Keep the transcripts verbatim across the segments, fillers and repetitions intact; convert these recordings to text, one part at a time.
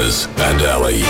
Maz and Ali.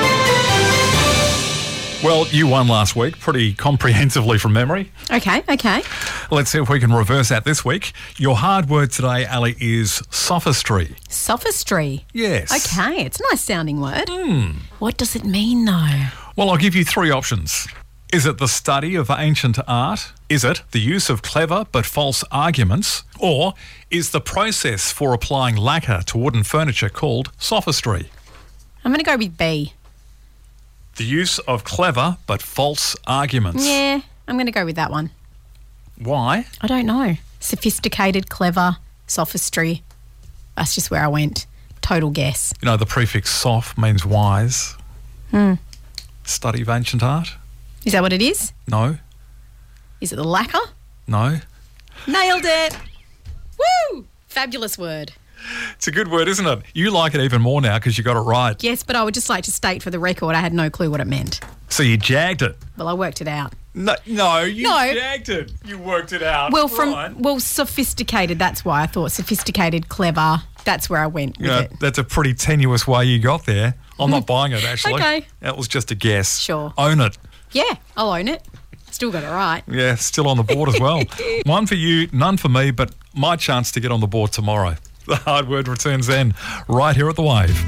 Well, you won last week pretty comprehensively from memory. Okay, okay. Let's see if we can reverse that this week. Your hard word today, Ali, is sophistry. Sophistry. Yes. Okay, it's a nice sounding word. Mm. What does it mean, though? Well, I'll give you three options. Is it the study of ancient art? Is it the use of clever but false arguments? Or is the process for applying lacquer to wooden furniture called sophistry? I'm going to go with B. The use of clever but false arguments. Yeah, I'm going to go with that one. Why? I don't know. Sophisticated, clever, sophistry. That's just where I went. Total guess. You know, the prefix "soph" means wise. Hmm. Study of ancient art? Is that what it is? No. Is it the lacquer? No. Nailed it. Woo! Fabulous word. It's a good word, isn't it? You like it even more now because you got it right. Yes, but I would just like to state for the record I had no clue what it meant. So you jagged it. Well, I worked it out. No, no you No. jagged it. You worked it out. Well, from Right. well, sophisticated, that's why I thought sophisticated, clever. That's where I went with Yeah, it. that's a pretty tenuous way you got there. I'm not buying it, actually. Okay. That was just a guess. Sure. Own it. Yeah, I'll own it. Still got it right. Yeah, still on the board as well. One for you, none for me, but my chance to get on the board tomorrow. The hard word returns then, right here at The Wave.